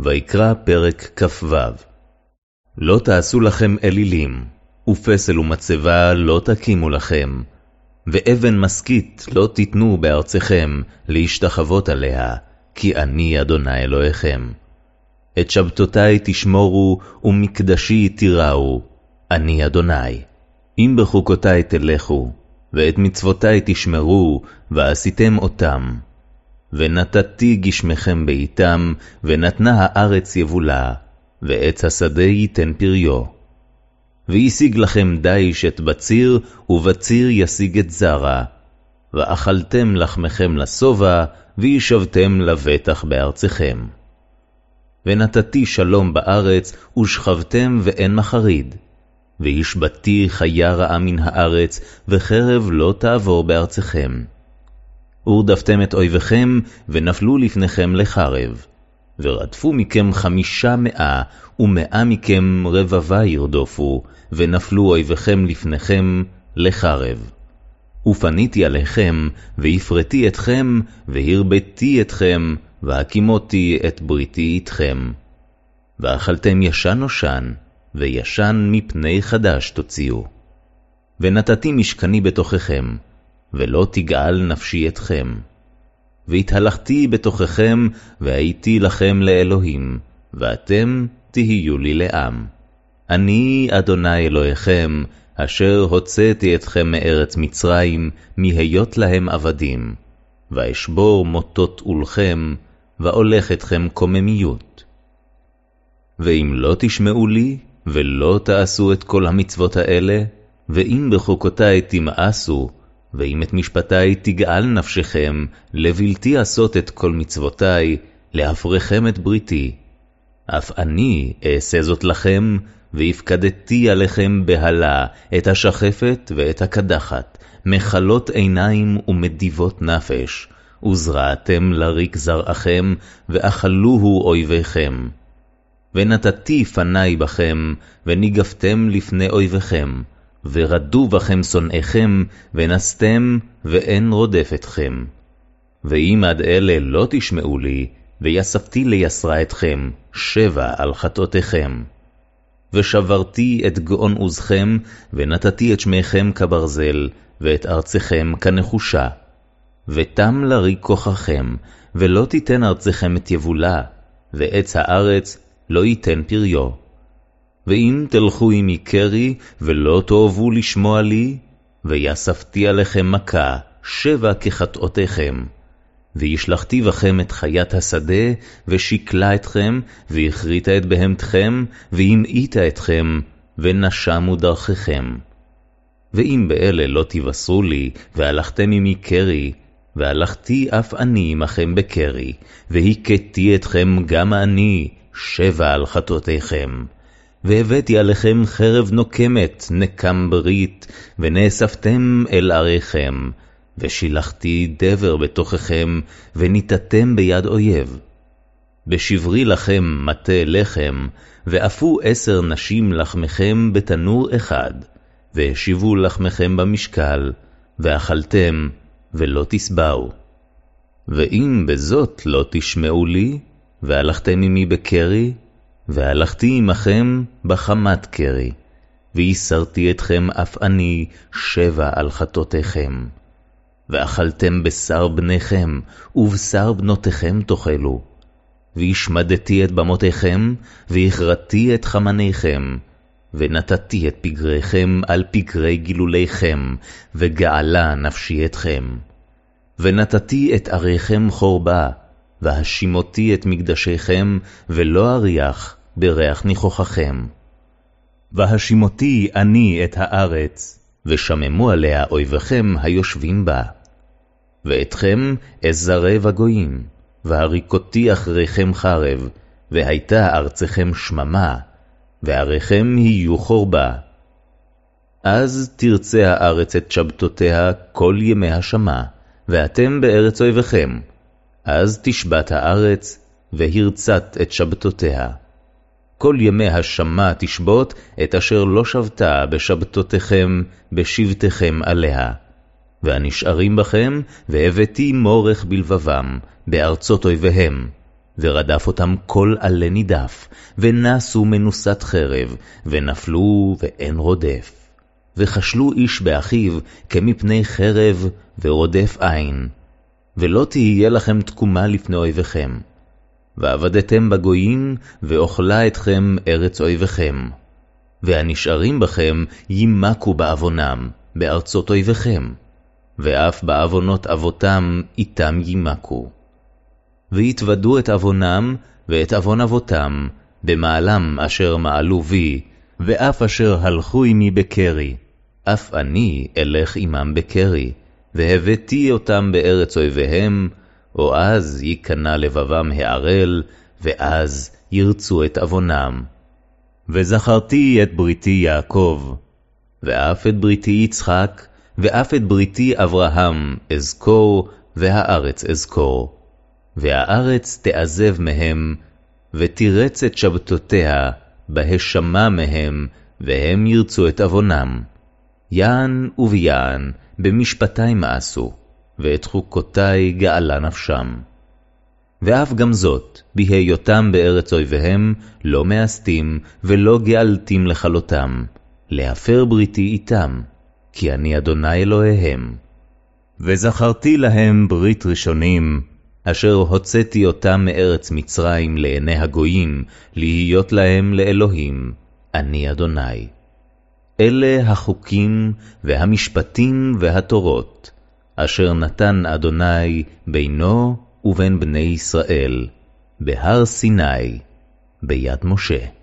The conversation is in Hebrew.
ויקרא פרק כ"ו. לא תעשו לכם אלילים, ופסל ומצבה לא תקימו לכם, ואבן משכית לא תיתנו בארצכם להשתחוות עליה, כי אני אדוני אלוהיכם. את שבתותי תשמורו, ומקדשי תיראו, אני אדוני. אם בחוקותי תלכו, ואת מצוותי תשמרו, ועשיתם אותם. ונתתי גשמכם בעיתם, ונתנה הארץ יבולה, ועץ השדה ייתן פריו. וישיג לכם דיש את בציר, ובציר ישיג את זרע. ואכלתם לחמכם לשובע, וישבתם לבטח בארצכם. ונתתי שלום בארץ, ושכבתם ואין מחריד. והשבתי חיה רעה מן הארץ, וחרב לא תעבור בארצכם. ורדפתם את אויביכם, ונפלו לפניכם לחרב. ורדפו מכם 500, ו100 מכם רבבה ירדופו, ונפלו אויביכם לפניכם לחרב. ופניתי עליכם, והפרתי אתכם, והרבתי אתכם, והקימותי את בריתי איתכם. ואכלתם ישן נושן, וישן מפני חדש תוציאו. ונתתי משכני בתוככם, ולא תגעל נפשי אתכם. והתהלכתי בתוככם, והייתי לכם לאלוהים, ואתם תהיו לי לעם. אני אדוני אלוהיכם, אשר הוצאתי אתכם מארץ מצרים, מהיות להם עבדים. ואשבור מוטות עולכם, ואולך אתכם קוממיות. ואם לא תשמעו לי, ולא תעשו את כל המצוות האלה, ואם בחוקותי תמאסו, ואם את משפטי תגעל נפשכם, לבלתי עשות את כל מצוותי, להפרכם את בריתי. אף אני אעשה זאת לכם, והפקדתי עליכם בהלה, את השחפת ואת הקדחת, מחלות עיניים ומדיבות נפש, וזרעתם לריק זרעכם, ואכלוהו אויביכם. ונתתי פני בכם, וניגפתם לפני אויביכם, ורדו בכם שונאיכם, ונסתם, ואין רודף אתכם. ואם עד אלה לא תשמעו לי, ויספתי ליסרה אתכם, 7 על חטאותיכם. ושברתי את גאון עוזכם, ונתתי את שמכם כברזל, ואת ארצכם כנחושה. ותם לריק כוחכם, ולא תיתן ארצכם את יבולה, ועץ הארץ לא ייתן פריו. ואם תלכו עמי קרי, ולא תאהבו לשמוע לי, ויספתי עליכם מכה, 7 כחטאותיכם. וישלחתי בכם את חיית השדה, ושקלה אתכם, והכריתה את בהמתכם, והמעיטה אתכם, ונשמו דרככם. ואם באלה לא תבשרו לי, והלכתם עמי קרי, והלכתי אף אני עמכם בקרי, והכיתי אתכם גם אני, 7 על חטאותיכם. והבאתי עליכם חרב נוקמת, נקם ברית, ונאספתם אל עריכם, ושילחתי דבר בתוככם, וניתתם ביד אויב. בשברי לכם מטה לחם, ואפו 10 נשים לחמכם בתנור אחד, והשיבו לחמכם במשקל, ואכלתם, ולא תסבעו. ואם בזאת לא תשמעו לי, והלכתם עמי בקרי, והלכתי עמכם בחמת קרי, ויסרתי אתכם אף אני 7 על חטאותיכם. ואכלתם בשר בניכם, ובשר בנותיכם תאכלו. והשמדתי את במותיכם, והכרתי את חמניכם, ונתתי את פגריכם על פגרי גילוליכם, וגעלה נפשי אתכם. ונתתי את עריכם חורבה, והשימותי את מקדשיכם, ולא אריח בריח ניחוחכם. והשימותי אני את הארץ, ושממו עליה אויביכם היושבים בה. ואתכם אזרה בגויים, והריקותי אחריכם חרב, והייתה ארצכם שממה, ועריכם יהיו חורבה. אז תרצה הארץ את שבתותיה כל ימי השמה, ואתם בארץ אויביכם. אז תשבת הארץ, והרצת את שבתותיה. כל ימי השמה תשבות את אשר לא שבתה בשבתותיכם, בשבתכם עליה. והנשארים בכם, והבאתי מורך בלבבם, בארצות אויביהם, ורדף אותם כל עלה נידף, ונסו מנוסת חרב, ונפלו ואין רודף. וחשלו איש באחיו כמפני חרב ורודף עין. ולא תהיה לכם תקומה לפני אויביכם. ועבדתם בגויים, ואוכלה אתכם ארץ אויביכם. והנשארים בכם ימקו בעוונם, בארצות אויביכם. ואף בעוונות אבותם איתם ימקו. ויתוודו את עוונם ואת עוון אבותם, במעלם אשר מעלו בי, ואף אשר הלכו עמי בקרי, אף אני אלך עמם בקרי, והבאתי אותם בארץ אויביהם, או אז ייכנע לבבם הערל, ואז ירצו את עוונם. וזכרתי את בריתי יעקב, ואף את בריתי יצחק, ואף את בריתי אברהם אזכור, והארץ אזכור. והארץ תעזב מהם, ותירץ את שבתותיה, בהשמה מהם, והם ירצו את עוונם. יען וביען, במשפטי מאסו, ואת חוקותי גאלה נפשם. ואף גם זאת, בהיותם בארץ אויביהם, לא מאסתים, ולא גאלתים לכלותם, להפר בריתי איתם, כי אני אדוני אלוהיהם. וזכרתי להם ברית ראשונים, אשר הוצאתי אותם מארץ מצרים לעיני הגויים, להיות להם לאלוהים, אני אדוני. אלה החוקים והמשפטים והתורות, אשר נתן אדוני בינו ובין בני ישראל, בהר סיני, ביד משה.